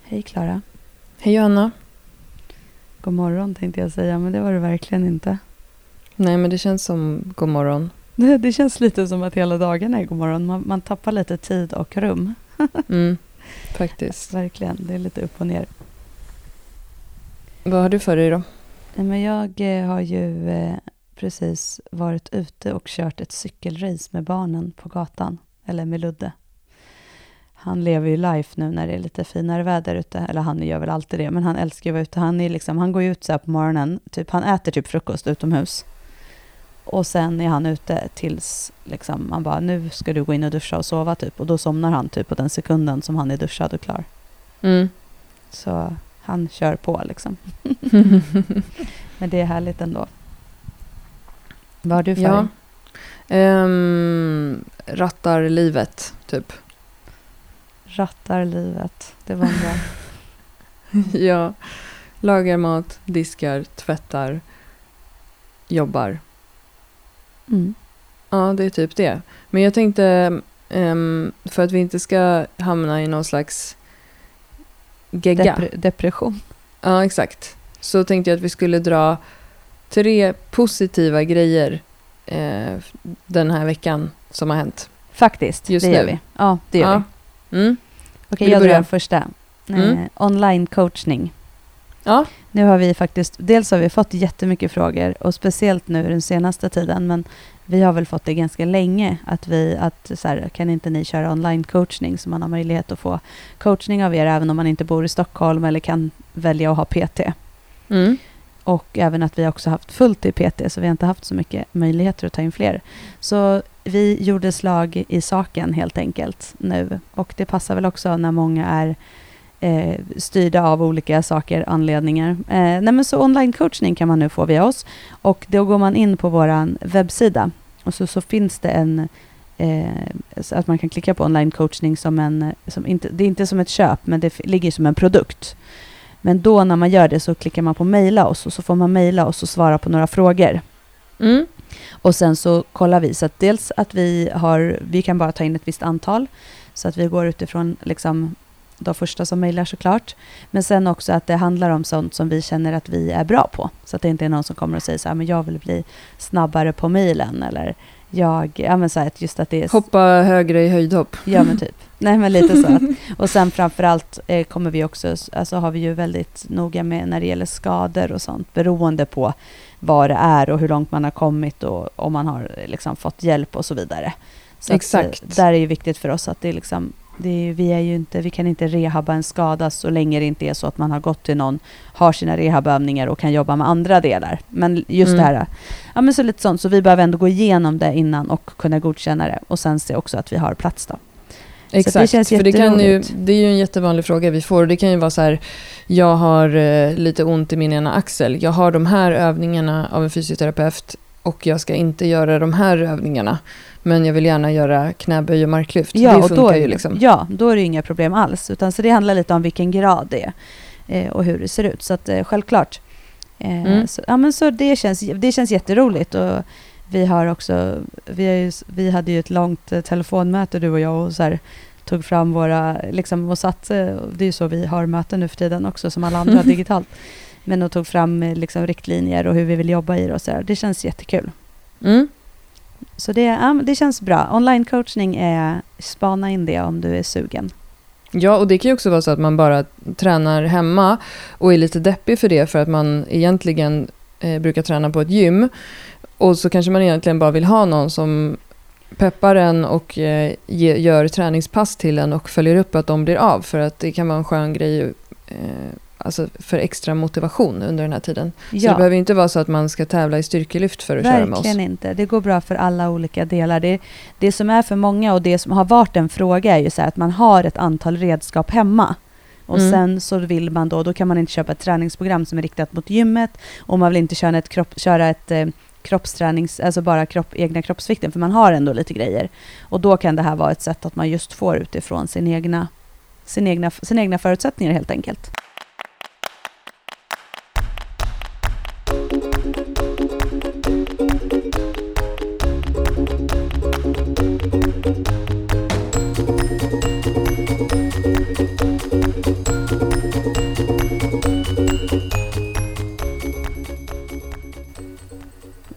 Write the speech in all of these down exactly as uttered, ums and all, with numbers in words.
Hej Klara. Hej Johanna. God morgon tänkte jag säga, men det var det verkligen inte. Nej, men det känns som god morgon. Det, det känns lite som att hela dagen är god morgon. Man, man tappar lite tid och rum. Mm, faktiskt. Verkligen, det är lite upp och ner. Vad har du för dig då? Men jag eh, har ju eh, precis varit ute och kört ett cykelrace med barnen på gatan. Eller med Ludde. Han lever ju life nu när det är lite finare väder ute. Eller han gör väl alltid det. Men han älskar ju att vara ute. Han, är liksom, han går ju ut så här på morgonen. Typ, han äter typ frukost utomhus. Och sen är han ute tills liksom, man bara, nu ska du gå in och duscha och sova typ. Och då somnar han typ på den sekunden som han är duschad och klar. Mm. Så han kör på liksom. Men det är härligt ändå. Vad har du för? Ja. Um, rattar livet, typ. Rattar livet. Det var bra. Ja. Lagar mat, diskar, tvättar, jobbar. Mm. Ja, det är typ det. Men jag tänkte, um, för att vi inte ska hamna i någon slags gegga. Depre- depression. Ja, exakt. Så tänkte jag att vi skulle dra tre positiva grejer eh, den här veckan som har hänt. Faktiskt, Just det nu. gör vi. Ja, det gör Ja. vi. Mm. Okej, Vill jag du börja? drar första. Mm. Eh, online coachning. Ja. Nu har vi faktiskt, dels har vi fått jättemycket frågor och speciellt nu den senaste tiden, men vi har väl fått det ganska länge att vi, att så här, kan inte ni köra online coachning så man har möjlighet att få coachning av er även om man inte bor i Stockholm eller kan välja att ha P T. Mm. Och även att vi också haft fullt i P T så vi har inte haft så mycket möjligheter att ta in fler. Så vi gjorde slag i saken helt enkelt nu. Och det passar väl också när många är eh, styrda av olika saker, anledningar. Eh, nej men så online coachning kan man nu få via oss. Och då går man in på våran webbsida. Och så, så finns det en eh, så att man kan klicka på online coachning som en, som inte, det är inte som ett köp men det f- ligger som en produkt. Men då när man gör det så klickar man på mejla oss och så får man mejla oss och svara på några frågor. Mm. Och sen så kollar vi så att dels att vi har, vi kan bara ta in ett visst antal så att vi går utifrån liksom de första som mejlar såklart. Men sen också att det handlar om sånt som vi känner att vi är bra på. Så att det inte är någon som kommer och säger så här, men jag vill bli snabbare på mejlen eller jag, ja men så här, just att det är... Hoppa högre i höjdhopp. Ja men typ. Nej men lite så. Att, och sen framförallt eh, kommer vi också, alltså har vi ju väldigt noga med när det gäller skador och sånt. Beroende på vad det är och hur långt man har kommit och om man har liksom fått hjälp och så vidare. Så Exakt. Att, där är ju viktigt för oss att det är liksom, det är, vi är ju inte, vi kan inte rehabba en skada så länge det inte är så att man har gått till någon, har sina rehabövningar och kan jobba med andra delar. Men just Mm. det här, ja men så lite sånt, så vi behöver ändå gå igenom det innan och kunna godkänna det. Och sen se också att vi har plats då. Exakt, det känns för det, kan ju, jätteroligt. det är ju en jättevanlig fråga vi får. Det kan ju vara så här, jag har eh, lite ont i min ena axel. Jag har de här övningarna av en fysioterapeut och jag ska inte göra de här övningarna. Men jag vill gärna göra knäböj och marklyft. Ja, det och funkar då, är- ju liksom. Ja, då är det inga problem alls. Utan, så det handlar lite om vilken grad det är eh, och hur det ser ut. Så att, eh, självklart. Eh, Mm. så, ja, men så det, känns, det känns jätteroligt. Och vi har också, vi, har ju, vi hade ju ett långt eh, telefonmöte du och jag och så här, tog fram våra, liksom, och satt, eh, det är ju så vi har möten nu för tiden också som alla andra digitalt. Men och tog fram eh, liksom, riktlinjer och hur vi vill jobba i det och så här. Det känns jättekul. Mm. Så det, ja, det känns bra. Online coachning är, spana in det om du är sugen. Ja, och det kan ju också vara så att man bara tränar hemma och är lite deppig för det för att man egentligen eh, brukar träna på ett gym. Och så kanske man egentligen bara vill ha någon som peppar en och eh, ge, gör träningspass till en och följer upp att de blir av. För att det kan vara en skön grej eh, alltså för extra motivation under den här tiden. Så Ja. det behöver inte vara så att man ska tävla i styrkelyft för att köra med oss. Verkligen inte. Det går bra för alla olika delar. Det, det som är för många och det som har varit en fråga är ju så här att man har ett antal redskap hemma. Och Mm. sen så vill man då, då kan man inte köpa ett träningsprogram som är riktat mot gymmet. Och man vill inte köra ett, kropp, köra ett eh, kroppstränings, alltså bara kropp, egna kroppsvikten. För man har ändå lite grejer. Och då kan det här vara ett sätt att man just får utifrån sin egna, sin egna, sin egna förutsättningar helt enkelt.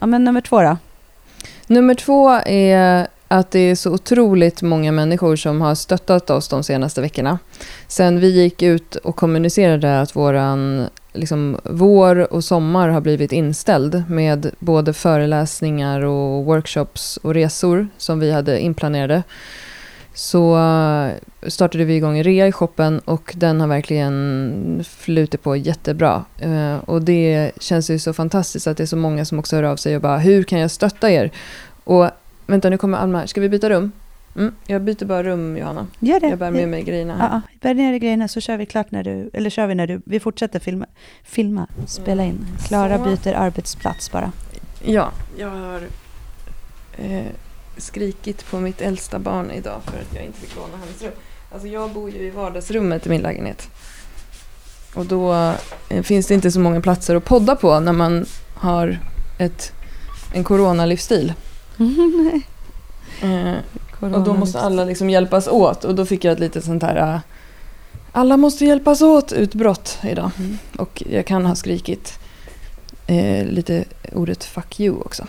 Ja, men nummer två då? Nummer två är att det är så otroligt många människor som har stöttat oss de senaste veckorna. Sen vi gick ut och kommunicerade att våran liksom, vår och sommar har blivit inställd med både föreläsningar och workshops och resor som vi hade inplanerade. Så startade vi igång rea i shoppen och den har verkligen flutit på jättebra. Uh, och det känns ju så fantastiskt att det är så många som också hör av sig och bara, hur kan jag stötta er? Och vänta, nu kommer Alma. Ska vi byta rum? Mm, jag byter bara rum, Johanna. Gör det. Jag bär med mig grejerna här. Ja, bär ner grejerna så kör vi klart när du, eller kör vi när du, vi fortsätter filma, filma spela in. Klara så. Byter arbetsplats bara. Ja, jag har eh, skrikit på mitt äldsta barn idag för att jag inte fick låna hennes rum. Alltså jag bor ju i vardagsrummet i min lägenhet. Och då eh, finns det inte så många platser att podda på när man har ett, en coronalivsstil. Nej. Eh, och då måste alla liksom hjälpas åt. Och då fick jag ett litet sånt här uh, alla måste hjälpas åt utbrott idag. Mm. Och jag kan ha skrikit eh, lite ordet fuck you också.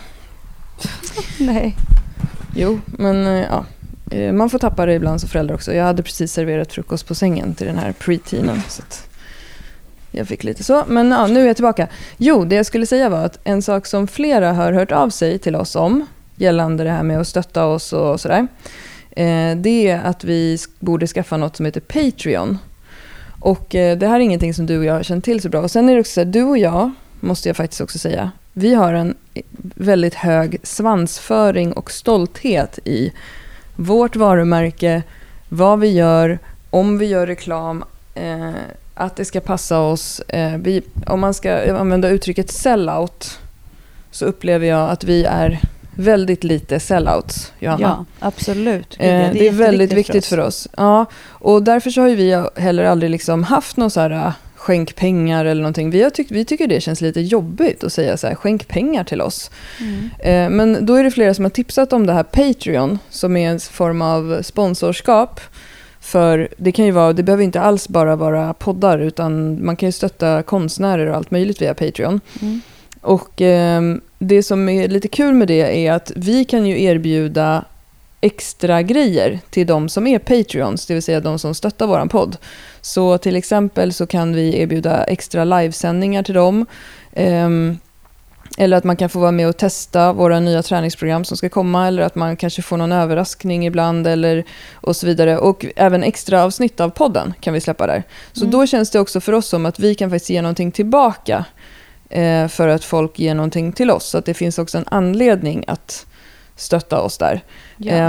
Nej. Jo, men eh, ja. Eh, man får tappa det ibland som förälder också. Jag hade precis serverat frukost på sängen till den här pre-teenen. Så att jag fick lite så. Men ja, nu är jag tillbaka. Jo, det jag skulle säga var att en sak som flera har hört av sig till oss om gällande det här med att stötta oss och sådär. Eh, det är att vi borde skaffa något som heter Patreon. Och eh, det här är ingenting som du och jag har känt till så bra. Och sen är det också så här, du och jag, måste jag faktiskt också säga, vi har en väldigt hög svansföring och stolthet i vårt varumärke, vad vi gör, om vi gör reklam, eh, att det ska passa oss. Eh, vi, om man ska använda uttrycket sellout så upplever jag att vi är väldigt lite sellouts, Johanna. Ja, absolut. Eh, det är, det är väldigt viktigt för oss. för oss. Ja, och därför så har ju vi heller aldrig liksom haft någon så här skänk pengar eller någonting. Vi, har tyck, vi tycker det känns lite jobbigt att säga så här, skänk pengar till oss. Mm. Eh, men då är det flera som har tipsat om det här Patreon som är en form av sponsorskap. För det kan ju vara, det behöver inte alls bara vara poddar utan man kan ju stötta konstnärer och allt möjligt via Patreon. Mm. Och eh, det som är lite kul med det är att vi kan ju erbjuda extra grejer till de som är Patreons, det vill säga de som stöttar våran podd. Så till exempel så kan vi erbjuda extra livesändningar till dem. Eh, eller att man kan få vara med och testa våra nya träningsprogram som ska komma. Eller att man kanske får någon överraskning ibland eller och så vidare. Och även extra avsnitt av podden kan vi släppa där. Så mm. då känns det också för oss som att vi kan faktiskt ge någonting tillbaka. Eh, för att folk ger någonting till oss. Så att det finns också en anledning att stötta oss där. Ja. Eh,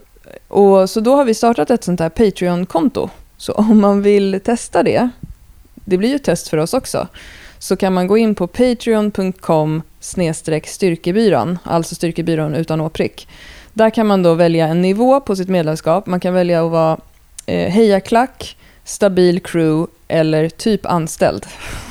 och så då har vi startat ett sånt här Patreon-konto. Så om man vill testa det, det blir ju ett test för oss också, så kan man gå in på patreon punkt com snedstreck styrkebyrån, alltså styrkebyrån utan åprick. Där kan man då välja en nivå på sitt medlemskap. Man kan välja att vara eh, hejaklack, stabil crew eller typ anställd.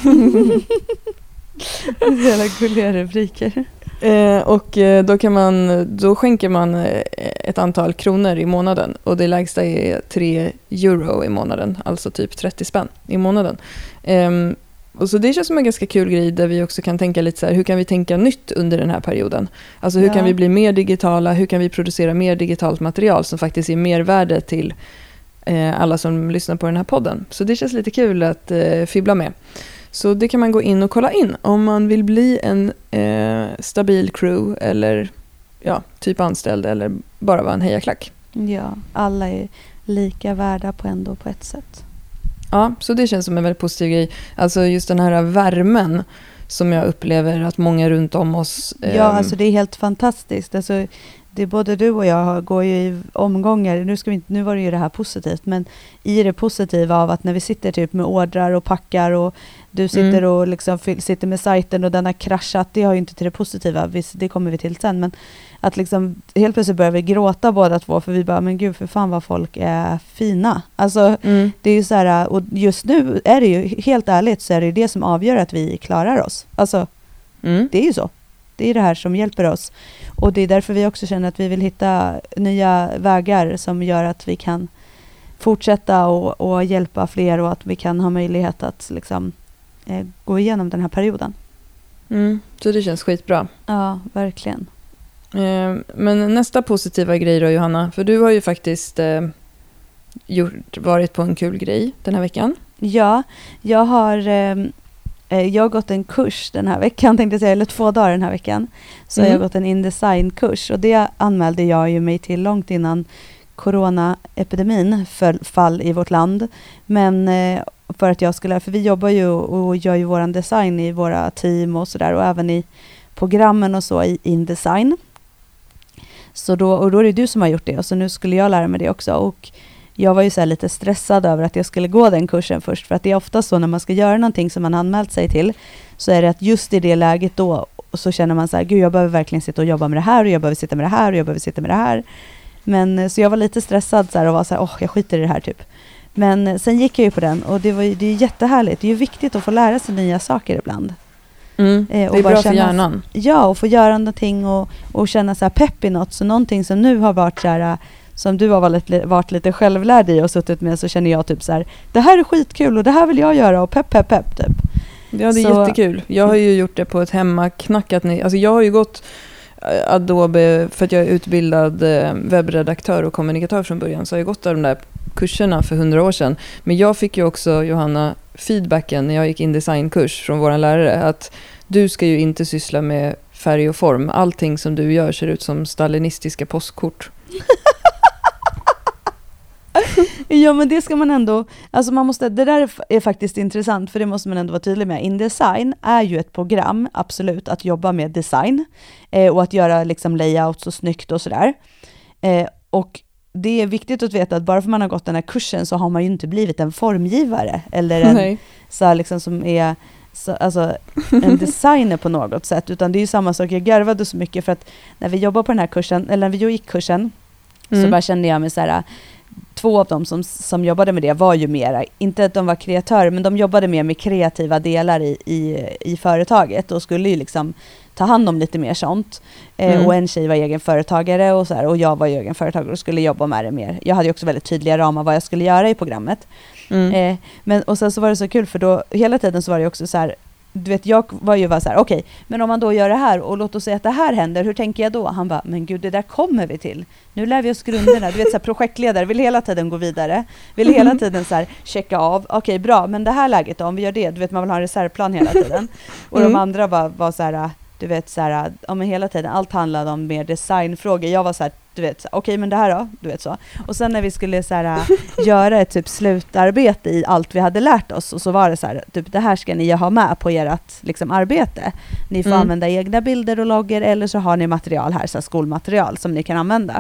Det är så jävla gulliga rubriker. Eh, och eh, då, kan man, då skänker man eh, ett antal kronor i månaden. Och det lägsta är tre euro i månaden. Alltså typ trettio spänn i månaden. Eh, och så det känns som en ganska kul grej där vi också kan tänka lite så här, hur kan vi tänka nytt under den här perioden? Alltså hur ja. kan vi bli mer digitala? Hur kan vi producera mer digitalt material som faktiskt är mervärde till eh, alla som lyssnar på den här podden? Så det känns lite kul att eh, fibbla med. Så det kan man gå in och kolla in om man vill bli en eh, stabil crew eller ja, typ anställd eller bara vara en hejaklack. Ja, alla är lika värda på ändå på ett sätt. Ja, så det känns som en väldigt positiv grej. Alltså just den här värmen som jag upplever att många runt om oss... Eh, ja, alltså det är helt fantastiskt. Alltså, det är både du och jag går ju i omgångar. Nu, ska vi inte, nu var det ju det här positivt, men i det positiva av att när vi sitter typ med ordrar och packar och du sitter mm. och liksom sitter med sajten och den har kraschat, det har ju inte till det positiva, det kommer vi till sen, men att liksom helt plötsligt börjar vi gråta båda två för vi bara, men gud för fan vad folk är fina. Alltså mm. det är ju så här, och just nu är det ju helt ärligt så är det ju det som avgör att vi klarar oss. Alltså mm. det är ju så. Det är det här som hjälper oss. Och det är därför vi också känner att vi vill hitta nya vägar som gör att vi kan fortsätta och, och hjälpa fler och att vi kan ha möjlighet att liksom, eh, gå igenom den här perioden. Mm, så det känns skitbra. Ja, verkligen. Eh, men nästa positiva grej då, Johanna. För du har ju faktiskt eh, gjort, varit på en kul grej den här veckan. Ja, jag har, eh, jag har gått en kurs den här veckan, tänkte jag säga, eller två dagar den här veckan. Så mm. jag har gått en InDesign-kurs och det anmälde jag ju mig till långt innan coronaepidemin fall i vårt land. Men eh, för att jag skulle, för vi jobbar ju och gör ju våran design i våra team och sådär, och även i programmen och så i InDesign. Så då, och då är det du som har gjort det, och så nu skulle jag lära mig det också. Och jag var ju så här lite stressad över att jag skulle gå den kursen först, för att det är ofta så när man ska göra någonting som man anmält sig till, så är det att just i det läget då så känner man så här, gud, jag behöver verkligen sitta och jobba med det här, och jag behöver sitta med det här, och jag behöver sitta med det här. Men så jag var lite stressad så här, och var så här, åh, jag skiter i det här typ. Men sen gick jag ju på den, och det var ju, det är jättehärligt. Det är ju viktigt att få lära sig nya saker ibland. Mm, det är bra för hjärnan. Ja, och få göra någonting och, och känna så här pepp i något. Så någonting som nu har varit så här, som du har varit, varit lite självlärd i och suttit med, så känner jag typ så här, det här är skitkul och det här vill jag göra, och pepp, pepp, pepp typ. Ja, det är så jättekul. Jag har ju gjort det på ett hemmaknackat. Alltså jag har ju gått Adobe för att jag är utbildad webbredaktör och kommunikatör från början, så har jag gått av de där kurserna för hundra år sedan. Men jag fick ju också, Johanna, feedbacken när jag gick in designkurs från våran lärare, att du ska ju inte syssla med färg och form. Allting som du gör ser ut som stalinistiska postkort. Ja, men det ska man ändå, alltså man måste, det där är faktiskt intressant, för det måste man ändå vara tydlig med. InDesign är ju ett program, absolut, att jobba med design eh, och att göra liksom layouts så snyggt och sådär. Eh, och det är viktigt att veta att bara för man har gått den här kursen så har man ju inte blivit en formgivare eller en Nej. så här liksom som är så, alltså en designer på något sätt, utan det är ju samma sak. Jag garvade så mycket för att när vi jobbade på den här kursen, eller när vi gick kursen, mm. så bara kände jag mig så här, två av dem som, som jobbade med det var ju mera, inte att de var kreatörer, men de jobbade mer med kreativa delar i, i, i företaget och skulle ju liksom ta hand om lite mer sånt. Eh, mm. Och en tjej var egen företagare och, så här, och jag var ju egen företagare och skulle jobba med det mer. Jag hade ju också väldigt tydliga ramar vad jag skulle göra i programmet. Mm. Eh, men, och sen så var det så kul, för då hela tiden så var det också så här, du vet, jag var ju bara så här, okej, okay, men om man då gör det här och låt oss säga att det här händer, hur tänker jag då? Han bara, men gud, det där kommer vi till. Nu lär vi oss grunderna. Du vet, så här, projektledare vill hela tiden gå vidare. Vill mm. hela tiden så här, checka av. Okej, okay, bra, men det här läget då, om vi gör det, du vet, man vill ha en reservplan hela tiden. Och mm. de andra var, var så här, du vet, så här, ja, men hela tiden, allt handlade om mer designfrågor. Jag var så här, du vet, okej, okay, men det här då, du vet så. Och sen när vi skulle så här, göra ett typ slutarbete i allt vi hade lärt oss, och så var det så här, typ, det här ska ni ha med på ert liksom arbete. Ni får mm. använda egna bilder och logger, eller så har ni material här, så här, skolmaterial som ni kan använda.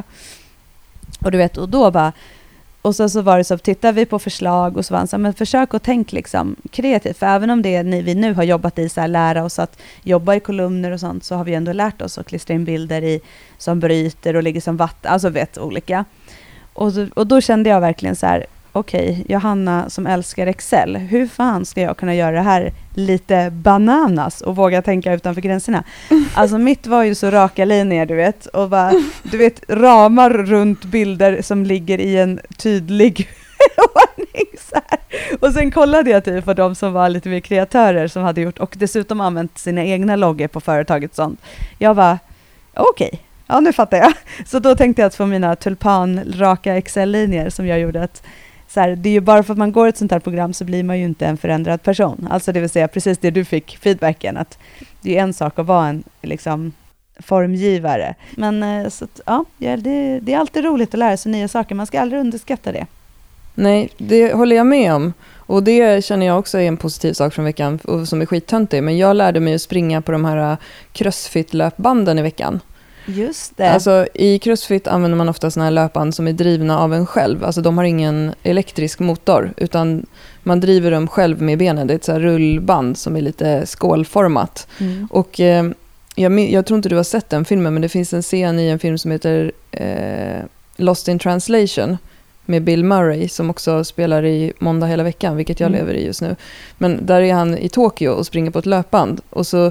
Och du vet, och då bara, och så, så var det så, tittar vi på förslag och så var han så här, men försök att tänka liksom kreativt, för även om det är ni, vi nu har jobbat i så här, lära oss att jobba i kolumner och sånt, så har vi ändå lärt oss att klistra in bilder i som bryter och ligger som vatten, alltså vet, olika. Och, och då kände jag verkligen så här, okej, okay, Johanna som älskar Excel, hur fan ska jag kunna göra det här lite bananas och våga tänka utanför gränserna? Alltså mitt var ju så raka linjer, du vet, och bara, du vet, ramar runt bilder som ligger i en tydlig ordning så här. Och sen kollade jag typ på de som var lite mer kreatörer som hade gjort, och dessutom använt sina egna loggor på företaget och sånt. Jag var okej. Okay. Ja, nu fattar jag. Så då tänkte jag att få mina tulpan-raka Excel-linjer som jag gjorde, att så här, det är ju bara för att man går ett sånt här program så blir man ju inte en förändrad person. Alltså det vill säga precis det du fick feedbacken, att det är en sak att vara en liksom formgivare. Men så att, ja, det, det är alltid roligt att lära sig nya saker. Man ska aldrig underskatta det. Nej, det håller jag med om. Och det känner jag också är en positiv sak från veckan och som är skittöntig. Men jag lärde mig att springa på de här crossfit-löpbanden i veckan. Just det. Alltså i crossfit använder man ofta såna här löpband som är drivna av en själv. Alltså de har ingen elektrisk motor, utan man driver dem själv med benen. Det är ett så här rullband som är lite skålformat. Mm. Och eh, jag, jag tror inte du har sett den filmen, men det finns en scen i en film som heter eh, Lost in Translation med Bill Murray, som också spelar i Måndag hela veckan, vilket jag mm. lever i just nu. Men där är han i Tokyo och springer på ett löpband. Och så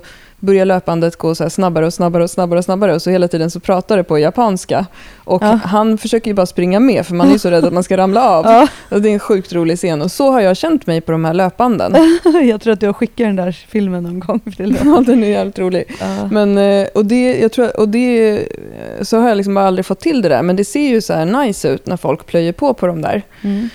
börjar löpandet gå så här snabbare och snabbare och snabbare och snabbare och så hela tiden så pratar det på japanska. Och ja. han försöker ju bara springa med för man är ju så rädd att man ska ramla av. Ja. Och det är en sjukt rolig scen och så har jag känt mig på de här löpbanden. Jag tror att du har skickat den där filmen någon gång. Ja, den är jävligt rolig. Ja. Men, och det, jag tror, och det, så har jag liksom bara aldrig fått till det där. Men det ser ju så här nice ut när folk plöjer på på de där. Mm.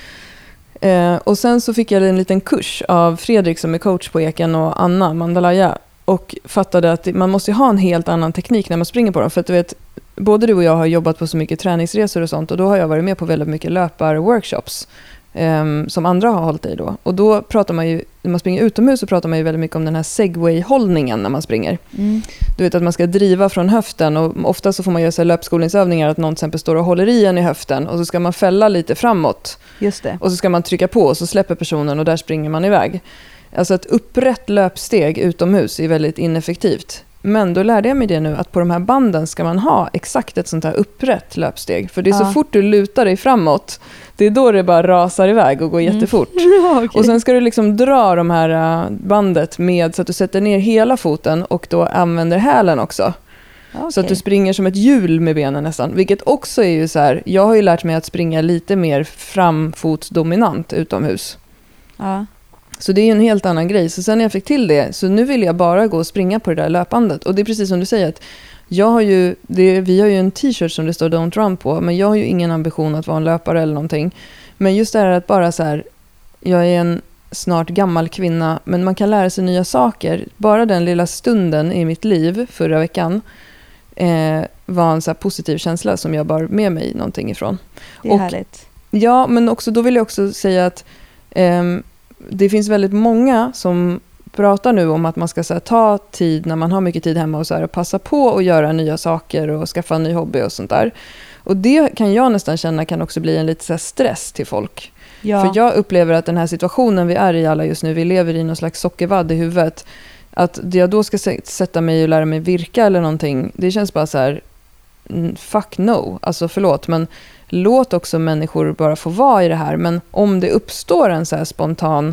Eh, och sen så fick jag en liten kurs av Fredrik som är coach på Eken och Anna Mandalaya. Och fattade att man måste ha en helt annan teknik när man springer på dem. För att du vet, både du och jag har jobbat på så mycket träningsresor och sånt. Och då har jag varit med på väldigt mycket löpar-workshops. Um, som andra har hållit i då. Och då pratar man ju, när man springer utomhus så pratar man ju väldigt mycket om den här segway-hållningen när man springer. Mm. Du vet att man ska driva från höften och ofta så får man göra så här löpskolningsövningar att någon till exempel står och håller i en i höften och så ska man fälla lite framåt. Just det. Och så ska man trycka på och så släpper personen och där springer man iväg. Alltså ett upprätt löpsteg utomhus är väldigt ineffektivt. Men då lärde jag mig det nu att på de här banden ska man ha exakt ett sånt här upprätt löpsteg. För det är ja. så fort du lutar dig framåt, det är då det bara rasar iväg och går mm. jättefort. Ja, okay. Och sen ska du liksom dra de här bandet med så att du sätter ner hela foten och då använder hälen också. Okay. Så att du springer som ett hjul med benen nästan. Vilket också är ju så här, jag har ju lärt mig att springa lite mer framfotsdominant utomhus. Ja. Så det är ju en helt annan grej. Så sen när jag fick till det, så nu vill jag bara gå och springa på det där löpandet. Och det är precis som du säger att jag har ju, det, vi har ju en t-shirt som det står Don't Run på. Men jag har ju ingen ambition att vara en löpare eller någonting. Men just det här att bara så här, jag är en snart gammal kvinna. Men man kan lära sig nya saker. Bara den lilla stunden i mitt liv förra veckan eh, var en så här positiv känsla som jag bar med mig någonting ifrån. Det är och, härligt. Ja, men också, då vill jag också säga att eh, det finns väldigt många som pratar nu om att man ska så här, ta tid när man har mycket tid hemma och, så här, och passa på att göra nya saker och skaffa en ny hobby och sånt där. Och det kan jag nästan känna kan också bli en lite så här, stress till folk. Ja. För jag upplever att den här situationen vi är i alla just nu, vi lever i någon slags sockervadd i huvudet. Att jag då ska sätta mig och lära mig virka eller någonting, det känns bara så här, fuck no. Alltså förlåt, men låt också människor bara få vara i det här. Men om det uppstår en så här spontan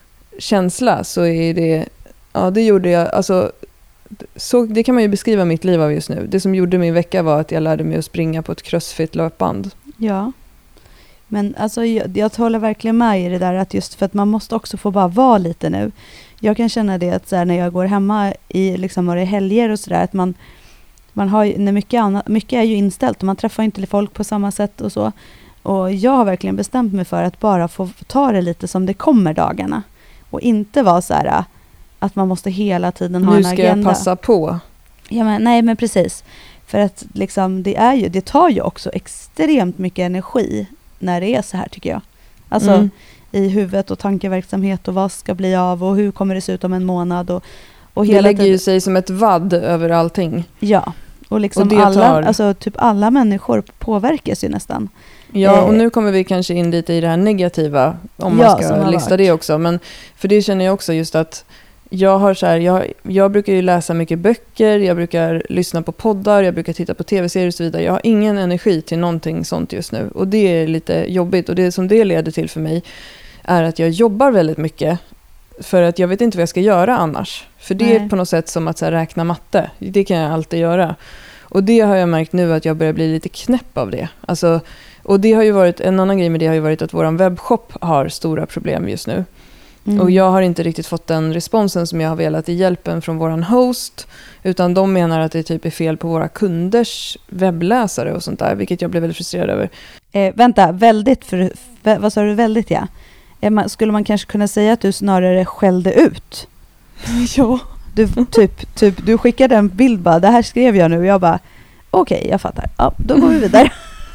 känsla så är det, ja det gjorde jag, alltså så, det kan man ju beskriva mitt liv av just nu. Det som gjorde min vecka var att jag lärde mig att springa på ett crossfit-löpband. Ja, men alltså jag, jag håller verkligen med i det där att just för att man måste också få bara vara lite nu. Jag kan känna det att så här, när jag går hemma i liksom några helger och sådär att man Man har ju, när mycket, annat, mycket är ju inställt och man träffar inte folk på samma sätt och så. Och jag har verkligen bestämt mig för att bara få ta det lite som det kommer dagarna. Och inte vara så här att man måste hela tiden ha en agenda. Nu ska jag passa på. Ja, men, nej, men precis. För att liksom, det, är ju, det tar ju också extremt mycket energi när det är så här tycker jag. Alltså mm. i huvudet och tankeverksamhet och vad ska bli av och hur kommer det se ut om en månad och Och det lägger ju sig som ett vadd över allting. Ja, och liksom och alla, tar... alltså typ alla människor påverkas ju nästan. Ja, och nu kommer vi kanske in lite i det här negativa, om man ja, ska lista det också. Men för det känner jag också just att jag har så här, jag, jag brukar ju läsa mycket böcker, jag brukar lyssna på poddar, jag brukar titta på tv-serier och så vidare. Jag har ingen energi till någonting sånt just nu. Och det är lite jobbigt. Och det som det leder till för mig är att jag jobbar väldigt mycket. För att jag vet inte vad jag ska göra annars. För det Nej. är på något sätt som att så här, räkna matte. Det kan jag alltid göra. Och det har jag märkt nu att jag börjar bli lite knäpp av det. Alltså, och det har ju varit, en annan grej med det har ju varit att våran webbshop har stora problem just nu. Mm. Och jag har inte riktigt fått den responsen som jag har velat i hjälpen från våran host. Utan de menar att det typ är fel på våra kunders webbläsare och sånt där. Vilket jag blev väldigt frustrerad över. Eh, vänta, väldigt, för, vad sa du väldigt ja? Skulle man kanske kunna säga att du snarare skällde ut? Ja. Du, typ, typ, du skickade en bild bara, det här skrev jag nu. Och jag bara, okej, okay, jag fattar. Ja, då går vi vidare.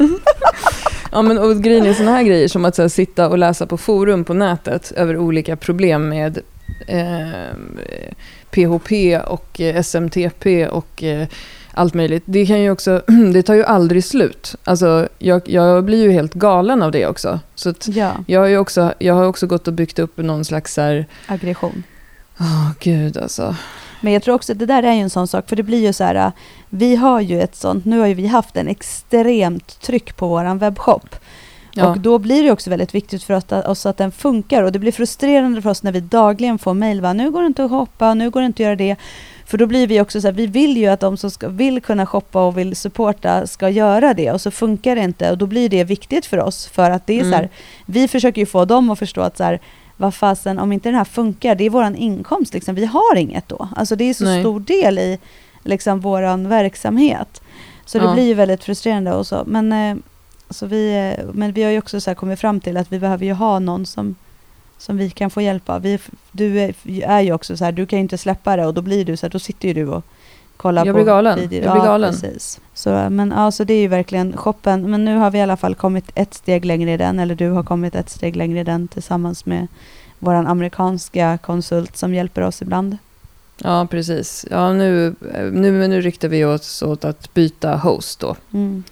Ja, men och grejen är såna här grejer som att så här, sitta och läsa på forum på nätet över olika problem med eh, P H P och eh, S M T P och eh, allt möjligt. Det kan ju också, det tar ju aldrig slut. Alltså, jag, jag blir ju helt galen av det också. Så att ja. jag, har ju också, jag har också gått och byggt upp någon slags här... aggression. Åh, oh, gud alltså. Men jag tror också att det där är ju en sån sak. För det blir ju så här, vi har ju ett sånt, nu har ju vi haft en extremt tryck på våran webbshop. Ja. Och då blir det också väldigt viktigt för att, oss att den funkar. Och det blir frustrerande för oss när vi dagligen får mejl. Va? Nu går det inte att shoppa, nu går det inte att göra det. För då blir vi också så här, vi vill ju att de som ska, vill kunna shoppa och vill supporta ska göra det. Och så funkar det inte. Och då blir det viktigt för oss. För att det är mm. så här, vi försöker ju få dem att förstå att så här, vad fasen, om inte den här funkar, det är våran inkomst. Liksom. Vi har inget då. Alltså det är så Nej. stor del i liksom, våran verksamhet. Så det ja. blir ju väldigt frustrerande och så. Men, eh, så vi, men vi har ju också så här kommit fram till att vi behöver ju ha någon som, som vi kan få hjälp av. Vi, du är, är ju också så här, du kan ju inte släppa det och då blir du så här, då sitter ju du och kollar jag på blir galen. videor. Jag blir galen. Ja, precis. Så, men ja, så det är ju verkligen shoppen. Men nu har vi i alla fall kommit ett steg längre i den, eller du har kommit ett steg längre i den tillsammans med våran amerikanska konsult som hjälper oss ibland. Ja, precis. Ja, nu, nu, nu riktar vi oss åt att byta host då. Mm.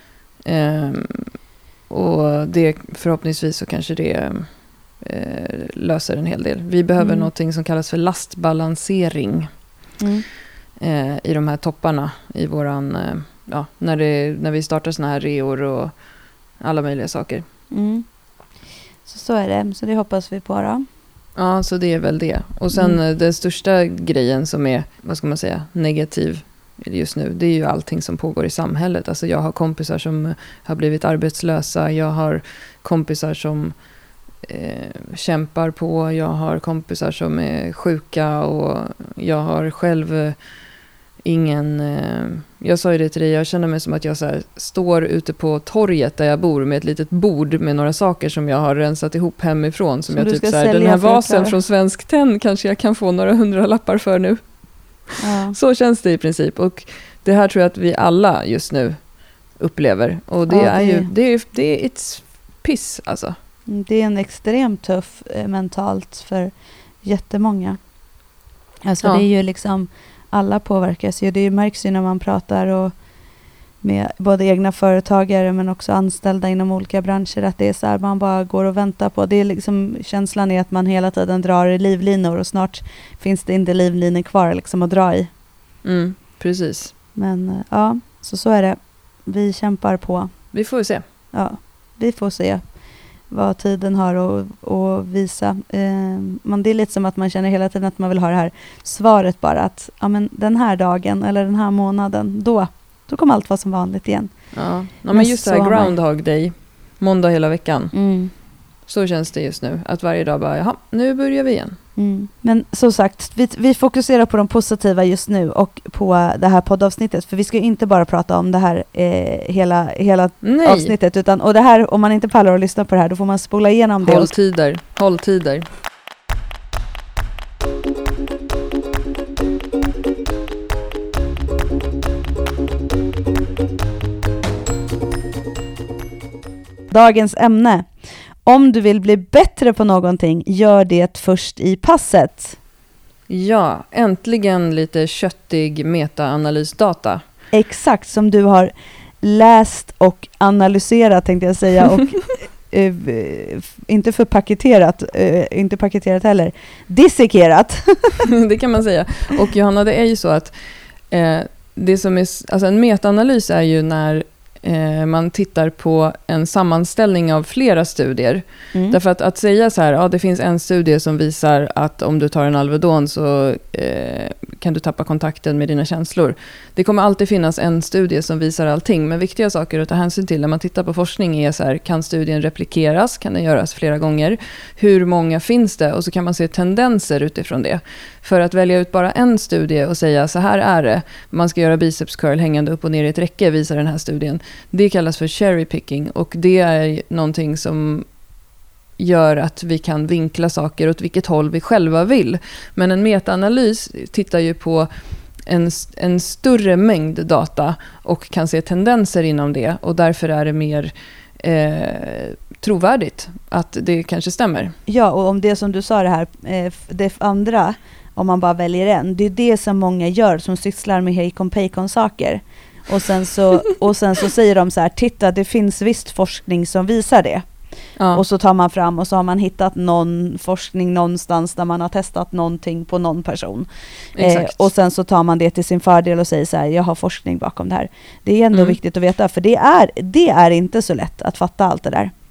Ehm, och det förhoppningsvis så kanske det eh, löser en hel del. Vi behöver mm. någonting som kallas för lastbalansering mm. eh, i de här topparna i våran, eh, ja, när, det, när vi startar såna här reor och alla möjliga saker. Mm. Så, så är det. Så det hoppas vi på då. Ja, så det är väl det. Och sen mm. den största grejen som är, vad ska man säga, negativ just nu, det är ju allting som pågår i samhället. Alltså jag har kompisar som har blivit arbetslösa, jag har kompisar som eh, kämpar på, jag har kompisar som är sjuka och jag har själv eh, ingen... Eh, jag sa ju det till dig, jag känner mig som att jag så här, står ute på torget där jag bor med ett litet bord med några saker som jag har rensat ihop hemifrån. Som, som jag typ så här, den här vasen från Svensk Tenn kanske jag kan få några hundra lappar för nu. Ja. Så känns det i princip. Och det här tror jag att vi alla just nu upplever. Och det, ja, det är ju, det är, det är it's piss alltså. Det är en extremt tuff eh, mentalt för jättemånga. Alltså ja. det är ju liksom... Alla påverkas ju. Det märks ju när man pratar och med både egna företagare men också anställda inom olika branscher att det är så här man bara går och väntar på. Det är liksom, känslan är att man hela tiden drar i livlinor och snart finns det inte livlinor kvar liksom att dra i. Mm, precis. Men ja, så så är det. Vi kämpar på. Vi får se. Ja, vi får se vad tiden har att, att visa. Eh, men det är lite som att man känner hela tiden att man vill ha det här svaret bara att ja, men den här dagen eller den här månaden, då, då kommer allt vara som vanligt igen. Ja, ja men, men just det här Groundhog Day, måndag hela veckan. Mm. Så känns det just nu. Att varje dag bara, jaha, nu börjar vi igen. Mm. Men som sagt, vi, vi fokuserar på de positiva just nu och på det här poddavsnittet. För vi ska inte bara prata om det här eh, hela, hela avsnittet. Utan, och det här, om man inte pallar att lyssna på det här, då får man spola igenom det. Hålltider, hålltider. Dagens ämne. Om du vill bli bättre på någonting, gör det först i passet. Ja, äntligen lite köttig metaanalysdata. Exakt, som du har läst och analyserat tänkte jag säga. Och uh, inte för paketerat, uh, inte paketerat heller. Dissekerat. Det kan man säga. Och Johanna, det är ju så att eh, det som är, alltså en metaanalys är ju när man tittar på en sammanställning av flera studier. Mm. Därför att att säga så här, ja det finns en studie som visar att om du tar en Alvedon så eh, kan du tappa kontakten med dina känslor. Det kommer alltid finnas en studie som visar allting, men viktiga saker att ta hänsyn till när man tittar på forskning är så här, kan studien replikeras? Kan den göras flera gånger? Hur många finns det? Och så kan man se tendenser utifrån det. För att välja ut bara en studie och säga så här är det. Man ska göra biceps curl hängande upp och ner i ett räcke, visar den här studien. Det kallas för cherry picking och det är någonting som gör att vi kan vinkla saker åt vilket håll vi själva vill. Men en metaanalys tittar ju på en, en större mängd data och kan se tendenser inom det och därför är det mer eh, trovärdigt att det kanske stämmer. Ja, och om det som du sa det här, eh, det andra, om man bara väljer en, det är det som många gör som sysslar med hejkon-pejkon-saker. Och sen, så, och sen så säger de så här, titta det finns visst forskning som visar det. Ja. Och så tar man fram och så har man hittat någon forskning någonstans där man har testat någonting på någon person. Eh, och sen så tar man det till sin fördel och säger så här, jag har forskning bakom det här. Det är ändå mm. viktigt att veta, för det är, det är inte så lätt att fatta allt det där.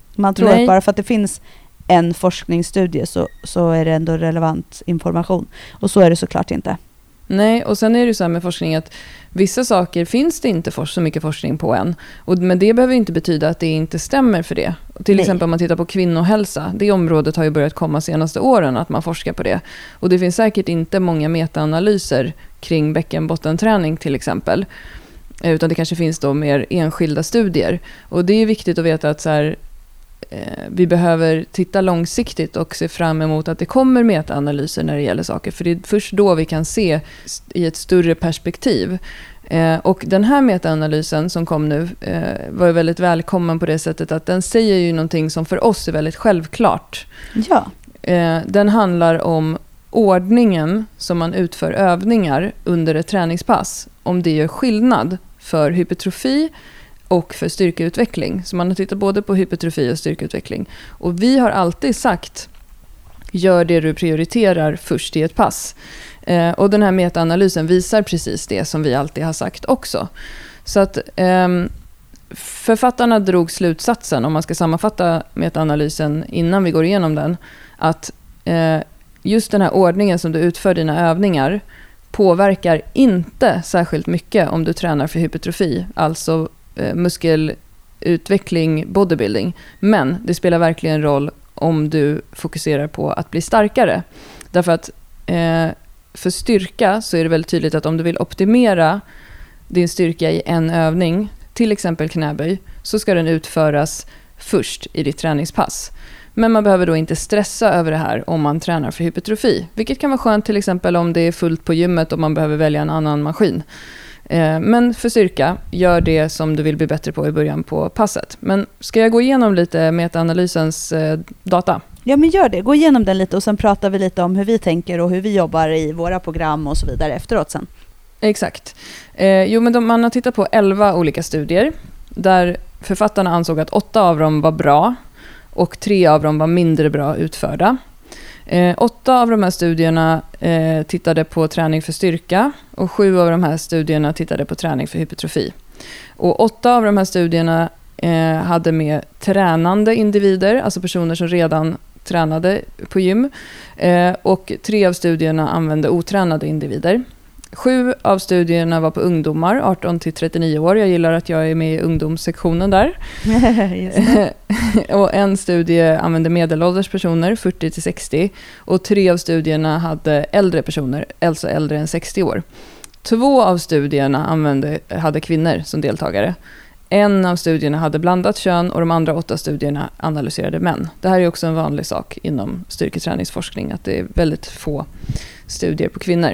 Man tror Nej. att bara för att det finns en forskningsstudie så, så är det ändå relevant information. Och så är det såklart inte. Nej, och sen är det ju så här med forskning att vissa saker finns det inte for- så mycket forskning på än. Och, men det behöver inte betyda att det inte stämmer för det. Till Nej. exempel om man tittar på kvinnohälsa. Det området har ju börjat komma senaste åren att man forskar på det. Och det finns säkert inte många metaanalyser kring bäckenbottenträning till exempel. Utan det kanske finns då mer enskilda studier. Och det är viktigt att veta att så här, vi behöver titta långsiktigt och se fram emot att det kommer metaanalyser när det gäller saker. För det är först då vi kan se i ett större perspektiv. Och den här metaanalysen som kom nu var väldigt välkommen på det sättet att den säger ju någonting som för oss är väldigt självklart. Ja. Den handlar om ordningen som man utför övningar under ett träningspass. Om det gör skillnad för hypertrofi och för styrkeutveckling. Så man har tittat både på hypertrofi och styrkeutveckling. Och vi har alltid sagt, gör det du prioriterar först i ett pass. Eh, och den här metaanalysen visar precis det som vi alltid har sagt också. Så att eh, författarna drog slutsatsen, om man ska sammanfatta metaanalysen innan vi går igenom den, att eh, just den här ordningen som du utför dina övningar påverkar inte särskilt mycket om du tränar för hypertrofi, alltså muskelutveckling, bodybuilding. Men det spelar verkligen roll om du fokuserar på att bli starkare. Därför att eh, för styrka så är det väldigt tydligt att om du vill optimera din styrka i en övning, till exempel knäböj, så ska den utföras först i ditt träningspass. Men man behöver då inte stressa över det här om man tränar för hypertrofi. Vilket kan vara skönt till exempel om det är fullt på gymmet och man behöver välja en annan maskin. Men för styrka, gör det som du vill bli bättre på i början på passet. Men ska jag gå igenom lite metaanalysens data? Ja, men gör det. Gå igenom den lite och sen pratar vi lite om hur vi tänker och hur vi jobbar i våra program och så vidare efteråt sen. Exakt. Eh, jo, men de, man har tittat på elva olika studier där författarna ansåg att åtta av dem var bra och tre av dem var mindre bra utförda. Eh, åtta av de här studierna eh, tittade på träning för styrka och sju av de här studierna tittade på träning för hypertrofi. Och åtta av de här studierna eh, hade med tränande individer, alltså personer som redan tränade på gym. Eh, och tre av studierna använde otränade individer. Sju av studierna var på ungdomar, arton till trettionio år. Jag gillar att jag är med i ungdomssektionen där. Och en studie använde medelålders personer, fyrtio till sextio. Och tre av studierna hade äldre personer, alltså äldre än sextio år. Två av studierna använde, hade kvinnor som deltagare. En av studierna hade blandat kön och de andra åtta studierna analyserade män. Det här är också en vanlig sak inom styrketräningsforskning, att det är väldigt få studier på kvinnor.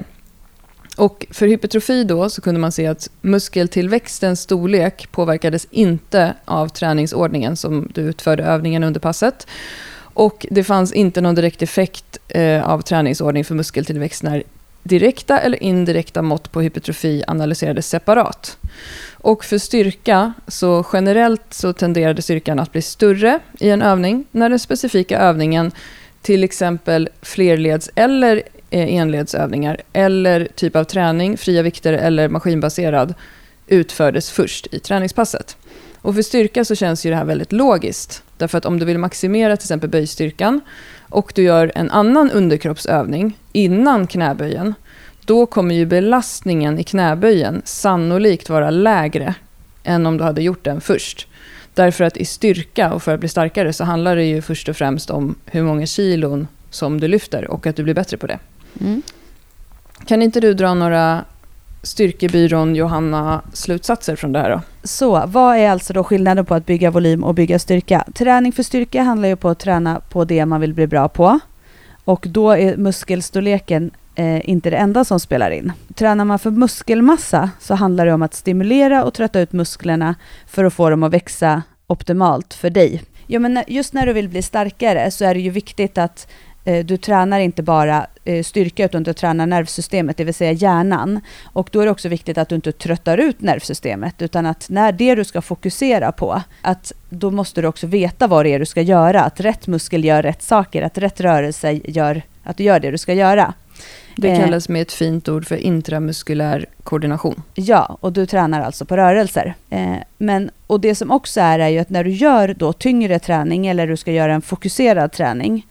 Och för hypertrofi då så kunde man se att muskeltillväxtens storlek påverkades inte av träningsordningen som du utförde övningen under passet. Och det fanns inte någon direkt effekt eh, av träningsordning för muskeltillväxt när direkta eller indirekta mått på hypertrofi analyserades separat. Och för styrka så generellt så tenderade styrkan att bli större i en övning när den specifika övningen, till exempel flerleds eller enledsövningar eller typ av träning, fria vikter eller maskinbaserad, utfördes först i träningspasset. Och för styrka så känns ju det här väldigt logiskt. Därför att om du vill maximera till exempel böjstyrkan och du gör en annan underkroppsövning innan knäböjen, då kommer ju belastningen i knäböjen sannolikt vara lägre än om du hade gjort den först. Därför att i styrka och för att bli starkare så handlar det ju först och främst om hur många kilon som du lyfter och att du blir bättre på det. Mm. Kan inte du dra några styrkebyrån Johanna slutsatser från det här då? Så, vad är alltså då skillnaden på att bygga volym och bygga styrka? Träning för styrka handlar ju på att träna på det man vill bli bra på. Och då är muskelstorleken eh, inte det enda som spelar in. Tränar man för muskelmassa så handlar det om att stimulera och trötta ut musklerna för att få dem att växa optimalt för dig. Ja, men just när du vill bli starkare så är det ju viktigt att eh, du tränar inte bara eh, styrka utan du tränar nervsystemet, det vill säga hjärnan. Och då är det också viktigt att du inte tröttar ut nervsystemet utan att när det du ska fokusera på, att då måste du också veta vad det är du ska göra. Att rätt muskel gör rätt saker, att rätt rörelse gör att du gör det du ska göra. Det kallas med ett fint ord för intramuskulär koordination. Ja, och du tränar alltså på rörelser. Eh, men, och det som också är, är ju att när du gör då tyngre träning eller du ska göra en fokuserad träning,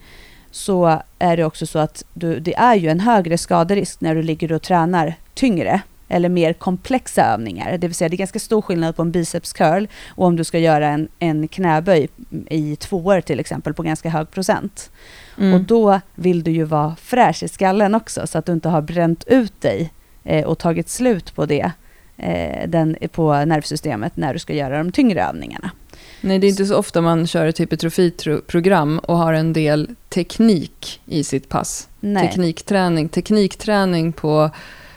så är det också så att du, det är ju en högre skaderisk när du ligger och tränar tyngre eller mer komplexa övningar. Det vill säga det är ganska stor skillnad på en biceps curl och om du ska göra en, en knäböj i tvåor till exempel på ganska hög procent. Mm. Och då vill du ju vara fräsch i skallen också så att du inte har bränt ut dig eh, och tagit slut på det eh, den, på nervsystemet när du ska göra de tyngre övningarna. Nej, det är inte så ofta man kör ett hypertrofiprogram och har en del teknik i sitt pass. Nej. Teknikträning, teknikträning på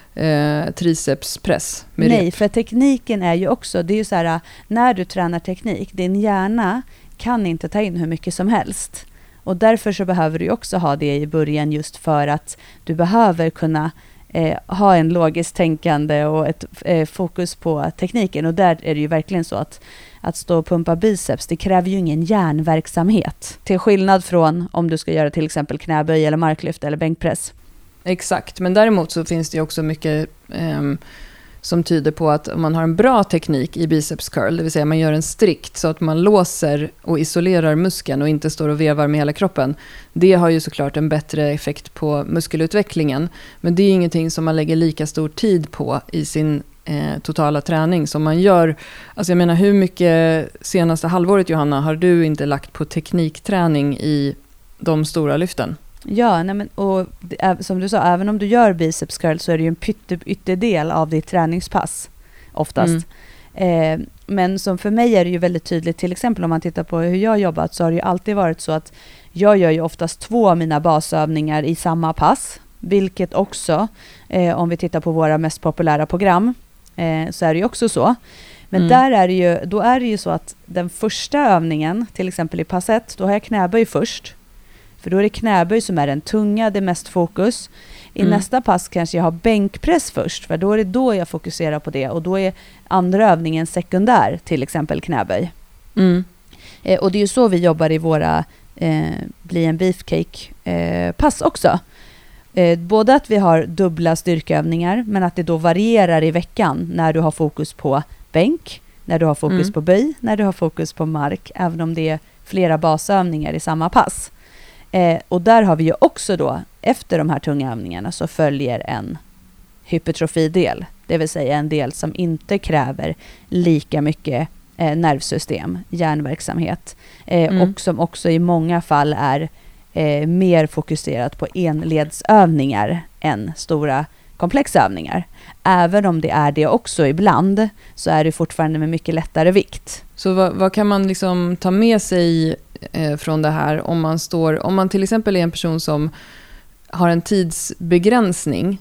eh, tricepspress. Med Nej, rep. för tekniken är ju också, det är ju så här, när du tränar teknik, din hjärna kan inte ta in hur mycket som helst. Och därför så behöver du också ha det i början just för att du behöver kunna eh, ha en logiskt tänkande och ett eh, fokus på tekniken. Och där är det ju verkligen så att att stå och pumpa biceps, det kräver ju ingen hjärnverksamhet. Till skillnad från om du ska göra till exempel knäböj eller marklyft eller bänkpress. Exakt, men däremot så finns det också mycket eh, som tyder på att om man har en bra teknik i biceps curl, det vill säga man gör en strikt så att man låser och isolerar muskeln och inte står och vevar med hela kroppen. Det har ju såklart en bättre effekt på muskelutvecklingen, men det är ingenting som man lägger lika stor tid på i sin eh, totala träning som man gör. Alltså jag menar, hur mycket senaste halvåret, Johanna, har du inte lagt på teknikträning i de stora lyften? Ja, nej men, och det, som du sa, även om du gör biceps curl så är det ju en pyttedel av ditt träningspass oftast. Mm. Eh, men som för mig är det ju väldigt tydligt, till exempel om man tittar på hur jag har jobbat, så har det ju alltid varit så att jag gör ju oftast två av mina basövningar i samma pass, vilket också, eh, om vi tittar på våra mest populära program, eh, så är det ju också så. Men mm. där är det ju, då är det ju så att den första övningen, till exempel i pass ett, då har jag knäböj först. För då är det knäböj som är den tunga, det är mest fokus. I mm. nästa pass kanske jag har bänkpress först, för då är det då jag fokuserar på det. Och då är andra övningen sekundär, till exempel knäböj. Mm. Eh, och det är ju så vi jobbar i våra eh, bli en beefcake-pass eh, också. Eh, både att vi har dubbla styrkeövningar, men att det då varierar i veckan när du har fokus på bänk, när du har fokus mm. på böj, när du har fokus på mark, även om det är flera basövningar i samma pass. Eh, och där har vi ju också då, efter de här tunga övningarna så följer en hypertrofidel. Det vill säga en del som inte kräver lika mycket eh, nervsystem, hjärnverksamhet. Eh, mm. Och som också i många fall är eh, mer fokuserat på enledsövningar än stora komplexa övningar. Även om det är det också ibland, så är det fortfarande med mycket lättare vikt. Så vad, vad kan man liksom ta med sig eh, från det här om man står, om man till exempel är en person som har en tidsbegränsning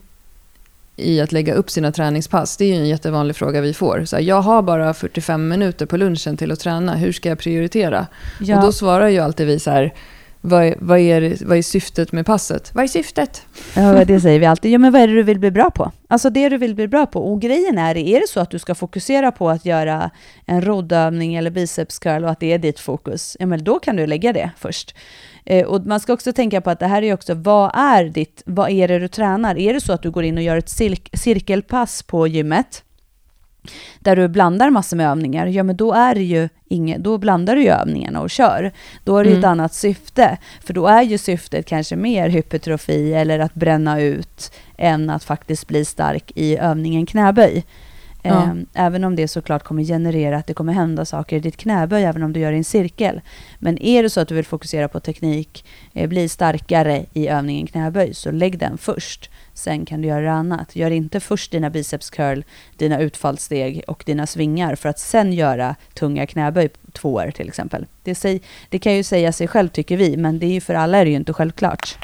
i att lägga upp sina träningspass? Det är ju en jättevanlig fråga vi får. Så här, jag har bara fyrtiofem minuter på lunchen till att träna. Hur ska jag prioritera? Ja. Och då svarar ju alltid vi så här, Vad är, vad, är, vad är syftet med passet? Vad är syftet? Ja, det säger vi alltid. Ja, men vad är det du vill bli bra på? Alltså det du vill bli bra på. Och grejen är, är det så att du ska fokusera på att göra en roddövning eller biceps curl och att det är ditt fokus, ja, men då kan du lägga det först. Eh, och man ska också tänka på att det här är också, vad är ditt, vad är det du tränar? Är det så att du går in och gör ett cir- cirkelpass på gymmet, där du blandar massor med övningar, ja men då är det ju inget, då blandar du ju övningarna och kör. Då är det mm. ett annat syfte, för då är ju syftet kanske mer hypertrofi eller att bränna ut än att faktiskt bli stark i övningen knäböj. Ja. Även om det såklart kommer generera att det kommer hända saker i ditt knäböj även om du gör i en cirkel. Men är det så att du vill fokusera på teknik, bli starkare i övningen knäböj, så lägg den först. Sen kan du göra annat. Gör inte först dina biceps curl, dina utfallssteg och dina svingar för att sen göra tunga knäböj två år till exempel. Det, säg, det kan ju säga sig själv tycker vi, men det är ju för alla är det ju inte självklart.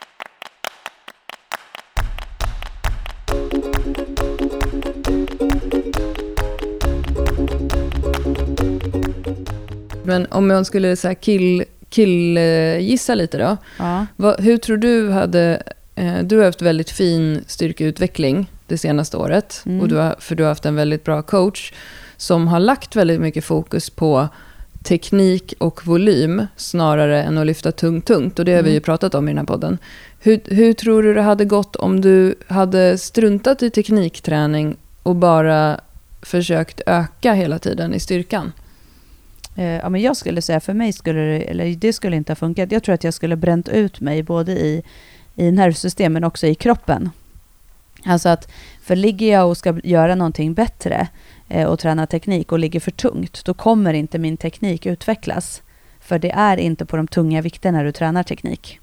Men om man skulle så här kill, kill gissa lite då. Ja. Vad, hur tror du hade... Eh, du har haft väldigt fin styrkeutveckling det senaste året. Mm. Och du har, för du har haft en väldigt bra coach som har lagt väldigt mycket fokus på teknik och volym snarare än att lyfta tungt tungt. Och det har mm. vi ju pratat om i den här podden. Hur, hur tror du det hade gått om du hade struntat i teknikträning och bara försökt öka hela tiden i styrkan? Eh, ja, men jag skulle säga, för mig skulle det, eller det skulle inte ha funkat. Jag tror att jag skulle bränt ut mig både i, i nervsystemet men också i kroppen. Alltså att, för ligger jag och ska göra någonting bättre eh, och träna teknik och ligger för tungt, då kommer inte min teknik utvecklas. För det är inte på de tunga vikterna när du tränar teknik.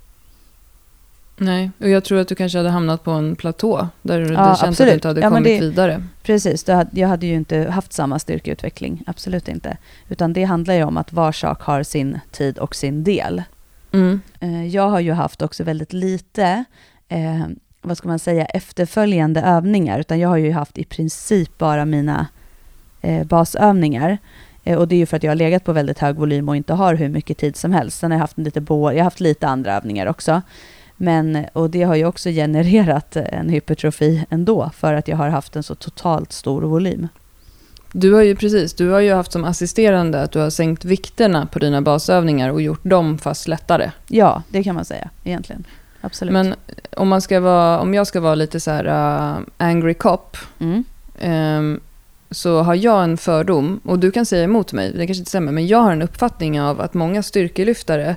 Nej, och jag tror att du kanske hade hamnat på en platå där du Ja, hade känt absolut. att du inte hade Ja, men kommit det- vidare. Precis, då hade, jag hade ju inte haft samma styrkeutveckling. Absolut inte. Utan det handlar ju om att var sak har sin tid och sin del. Mm. Eh, jag har ju haft också väldigt lite, eh, vad ska man säga, efterföljande övningar. Utan jag har ju haft i princip bara mina eh, basövningar. Eh, och det är ju för att jag har legat på väldigt hög volym och inte har hur mycket tid som helst. Sen har jag haft lite, bo- jag har haft lite andra övningar också. Men, och det har ju också genererat en hypertrofi ändå, för att jag har haft en så totalt stor volym. Du har ju precis, du har ju haft som assisterande att du har sänkt vikterna på dina basövningar och gjort dem fast lättare. Ja, det kan man säga egentligen. Absolut. Men om, man ska vara, om jag ska vara lite så här uh, angry cop, Mm. um, så har jag en fördom, och du kan säga emot mig, det kanske inte stämmer, men jag har en uppfattning av att många styrkelyftare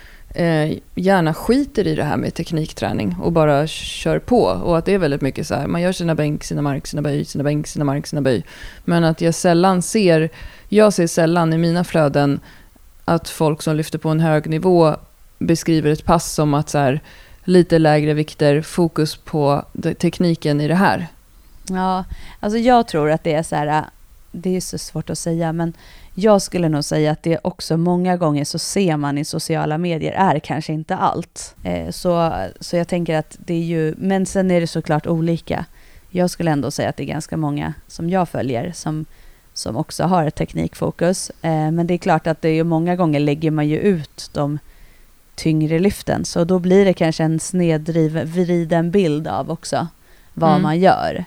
eh, gärna skiter i det här med teknikträning och bara kör på, och att det är väldigt mycket så här, man gör sina bänk, sina mark, sina böj, sina bänk, sina mark, sina böj, men att jag sällan ser, jag ser sällan i mina flöden att folk som lyfter på en hög nivå beskriver ett pass som att så här, lite lägre vikter, fokus på de- tekniken i det här. Ja, alltså jag tror att det är så här, det är så svårt att säga, men jag skulle nog säga att det också många gånger så ser man i sociala medier är kanske inte allt. Eh, så, så jag tänker att det är ju, men sen är det såklart olika. Jag skulle ändå säga att det är ganska många som jag följer som, som också har ett teknikfokus. Eh, men det är klart att det är ju många gånger lägger man ju ut de tyngre lyften, så då blir det kanske en snedvriden bild av också vad Mm. man gör.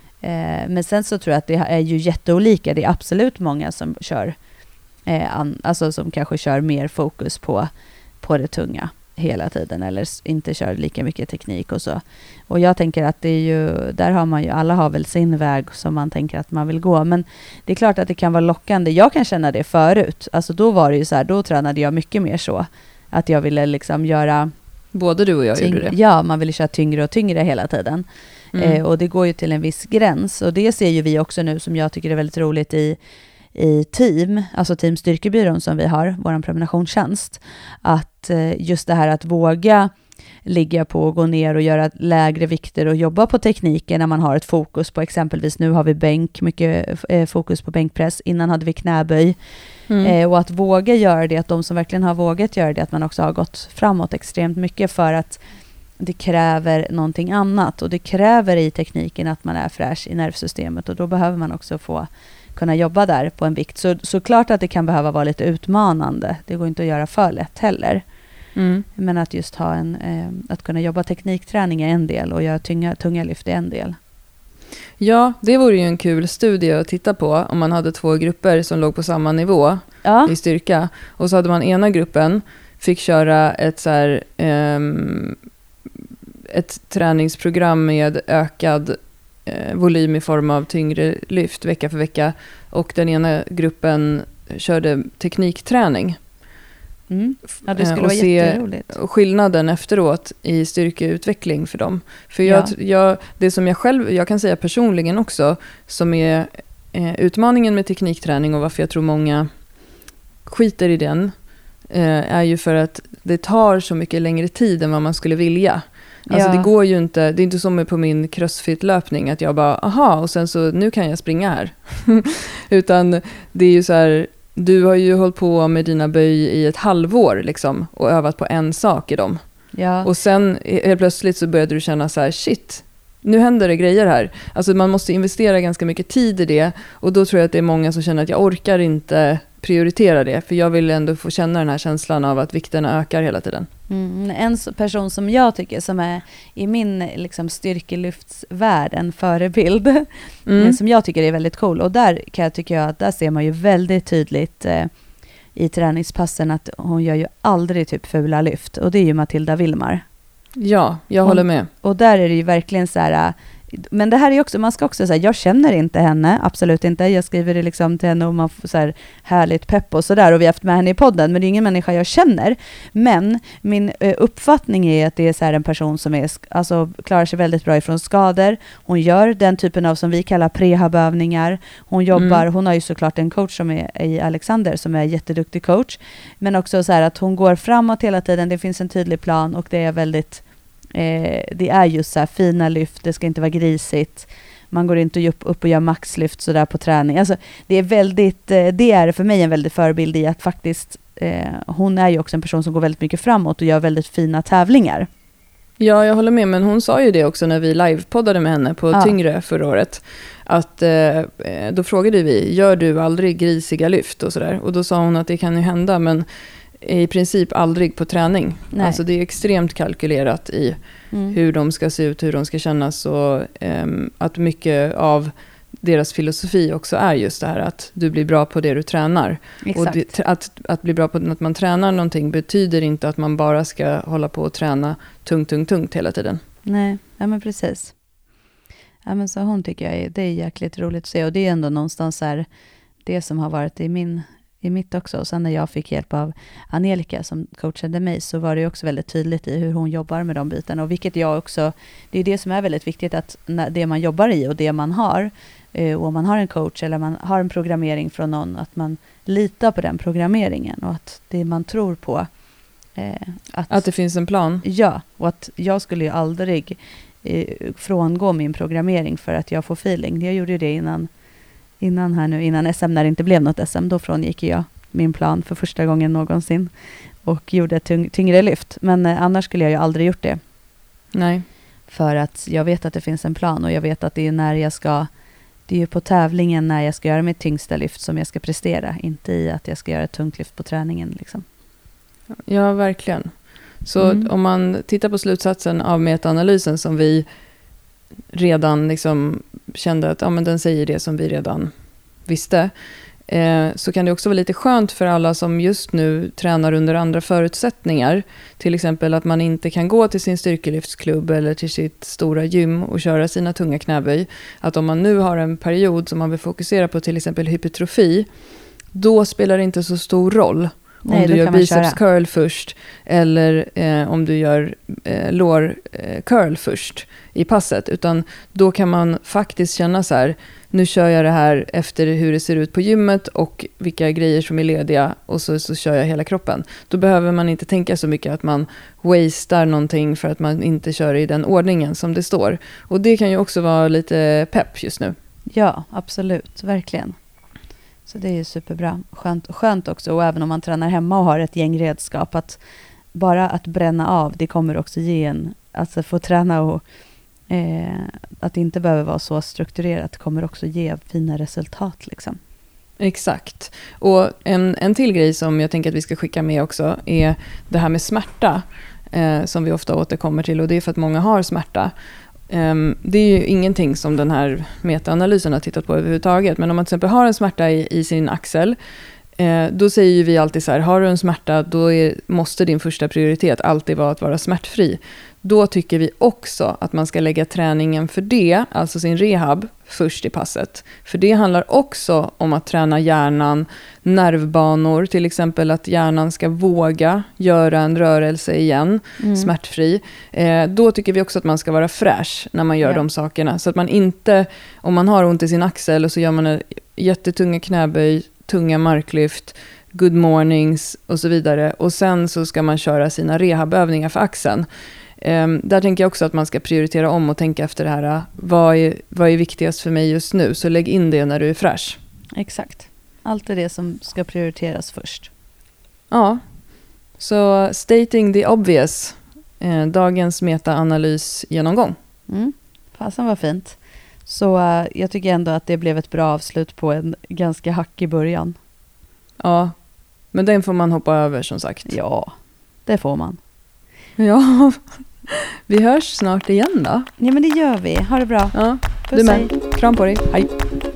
Eh, men sen så tror jag att det är ju jätteolika. Det är absolut många som kör, eh, an, alltså som kanske kör mer fokus på, på det tunga hela tiden, eller s- inte kör lika mycket teknik och så. Och jag tänker att det är ju, där har man ju, alla har väl sin väg som man tänker att man vill gå. Men det är klart att det kan vara lockande. Jag kan känna det förut. Alltså då var det ju så här, då tränade jag mycket mer så. Att jag ville liksom göra... Både du och jag tyng- gjorde det. Ja, man ville köra tyngre och tyngre hela tiden. Mm. Eh, och det går ju till en viss gräns. Och det ser ju vi också nu, som jag tycker är väldigt roligt i, i team, alltså Team Styrkebyrån som vi har, vår prenumerationstjänst. Att eh, just det här att våga ligga på och gå ner och göra lägre vikter och jobba på tekniken när man har ett fokus på, exempelvis nu har vi bänk, mycket eh, fokus på bänkpress, innan hade vi knäböj. Mm. Eh, och att våga göra det, att de som verkligen har vågat göra det, att man också har gått framåt extremt mycket, för att det kräver någonting annat, och det kräver i tekniken att man är fräsch i nervsystemet, och då behöver man också få kunna jobba där på en vikt. Så, så klart att det kan behöva vara lite utmanande. Det går inte att göra för lätt heller. Mm. Men att just ha en, eh, att kunna jobba teknikträning är en del, och göra tunga, tunga lyft är en del. Ja, det vore ju en kul studie att titta på om man hade två grupper som låg på samma nivå Ja, i styrka. Och så hade man ena gruppen fick köra ett, så här, ehm, ett träningsprogram med ökad eh, volym i form av tyngre lyft vecka för vecka. Och den ena gruppen körde teknikträning. mm. Ja, det Eh, skulle och vara se- jätteroligt. Och skillnaden efteråt i styrkeutveckling för dem. För jag, Ja. jag, det som jag själv, jag kan säga personligen också, som är eh, utmaningen med teknikträning och varför jag tror många skiter i den, eh, är ju för att det tar så mycket längre tid än vad man skulle vilja. Alltså Ja. det går ju inte, det är inte som med på min crossfit-löpning att jag bara, aha, och sen så nu kan jag springa här. Utan det är ju så här, du har ju hållit på med dina böj i ett halvår liksom, och övat på en sak i dem. Ja. Och sen helt plötsligt så började du känna så här, shit, nu händer det grejer här. Alltså man måste investera ganska mycket tid i det, och då tror jag att det är många som känner att jag orkar inte prioritera det, för jag vill ändå få känna den här känslan av att vikterna ökar hela tiden. Mm, en s- person som jag tycker som är i min liksom, styrkelyftsvärld en förebild, Mm. som jag tycker är väldigt cool, och där kan jag tycka att där ser man ju väldigt tydligt eh, i träningspassen att hon gör ju aldrig typ fula lyft, och det är ju Matilda Wilmar. Ja, jag Hon, håller med. Och där är det ju verkligen så här... Men det här är också, man ska också säga, jag känner inte henne, absolut inte. Jag skriver det liksom till henne och man får så här härligt pepp och sådär. Och vi har haft med henne i podden, men det är ingen människa jag känner. Men min eh, uppfattning är att det är så här en person som är, alltså, klarar sig väldigt bra ifrån skador. Hon gör den typen av som vi kallar prehabövningar. Hon jobbar, mm. hon har ju såklart en coach som är i Alexander som är jätteduktig coach. Men också så här att hon går framåt hela tiden. Det finns en tydlig plan och det är väldigt Eh, det är just så här fina lyft, det ska inte vara grisigt. Man går inte upp, upp och gör maxlyft så där på träning. Alltså, det är väldigt, eh, det är för mig en väldigt förebild i att faktiskt eh, hon är ju också en person som går väldigt mycket framåt och gör väldigt fina tävlingar. Ja, jag håller med, men hon sa ju det också när vi livepoddade med henne på ja. Tyngre förra året. Att eh, då frågade vi, gör du aldrig grisiga lyft och sådär? Och då sa hon att det kan ju hända, men i princip aldrig på träning. Nej. Alltså det är extremt kalkylerat i mm. hur de ska se ut, hur de ska kännas och um, att mycket av deras filosofi också är just det här att du blir bra på det du tränar. Exakt. Och det, att, att bli bra på att man tränar någonting betyder inte att man bara ska hålla på och träna tungt, tungt, tungt hela tiden. Nej, ja men precis. Ja men så hon tycker jag är, det är jäkligt roligt att se och det är ändå någonstans här det som har varit i min i mitt också. Och sen när jag fick hjälp av Angelica som coachade mig så var det också väldigt tydligt i hur hon jobbar med de bitarna. Och vilket jag också, det är det som är väldigt viktigt att det man jobbar i och det man har och om man har en coach eller man har en programmering från någon att man litar på den programmeringen och att det man tror på eh, att, att det finns en plan. Ja, och att jag skulle ju aldrig eh, frångå min programmering för att jag får feeling. Jag gjorde ju det innan Innan här nu, innan S M när det inte blev något S M, då frångick jag min plan för första gången någonsin och gjorde ett tyng, tyngre lyft. Men eh, annars skulle jag ju aldrig gjort det. Nej. För att jag vet att det finns en plan och jag vet att det är när jag ska, det är ju på tävlingen när jag ska göra mitt tyngsta lyft som jag ska prestera. Inte i att jag ska göra ett tungt lyft på träningen liksom. Ja, verkligen. Så mm. om man tittar på slutsatsen av metaanalysen som vi redan liksom kände att ja, men den säger det som vi redan visste. Eh, så kan det också vara lite skönt för alla som just nu tränar under andra förutsättningar. Till exempel att man inte kan gå till sin styrkelyftsklubb eller till sitt stora gym och köra sina tunga knäböj. Att om man nu har en period som man vill fokusera på till exempel hypertrofi, då spelar det inte så stor roll. Nej, om du gör biceps curl först eller eh, om du gör eh, lår eh, curl först i passet. Utan då kan man faktiskt känna så här, nu kör jag det här efter hur det ser ut på gymmet och vilka grejer som är lediga och så, så kör jag hela kroppen. Då behöver man inte tänka så mycket att man wastear någonting för att man inte kör i den ordningen som det står. Och det kan ju också vara lite pepp just nu. Ja, absolut. Verkligen. Så det är ju superbra. Skönt, skönt också. Och även om man tränar hemma och har ett gäng redskap. Att bara att bränna av, det kommer också ge en... Alltså få träna och... Eh, att det inte behöver vara så strukturerat kommer också ge fina resultat. Liksom. Exakt. Och en, en till grej som jag tänker att vi ska skicka med också är det här med smärta. Eh, som vi ofta återkommer till. Och det är för att många har smärta. Um, det är ju ingenting som den här metaanalysen har tittat på överhuvudtaget. Men om man till exempel har en smärta i, i sin axel, eh, då säger ju vi alltid så här, har du en smärta då är, måste din första prioritet alltid vara att vara smärtfri. Då tycker vi också att man ska lägga träningen för det, alltså sin rehab, först i passet. För det handlar också om att träna hjärnan, nervbanor, till exempel att hjärnan ska våga göra en rörelse igen, mm. smärtfri. Eh, då tycker vi också att man ska vara fräsch när man gör ja. de sakerna. Så att man inte, om man har ont i sin axel och så gör man en jättetunga knäböj, tunga marklyft, good mornings och så vidare. Och sen så ska man köra sina rehabövningar för axeln. Um, där tänker jag också att man ska prioritera om och tänka efter det här. Vad är, vad är viktigast för mig just nu? Så lägg in det när du är fräsch. Exakt. Allt är det som ska prioriteras först. Ja. Så stating the obvious. Eh, dagens metaanalys genomgång. Mm. Fasen var fint. Så uh, jag tycker ändå att det blev ett bra avslut på en ganska hackig början. Ja. Men den får man hoppa över som sagt. Ja, det får man. Ja, vi hörs snart igen då. Ja, men det gör vi. Ha det bra. Ja, du med. Kram på dig. Hej.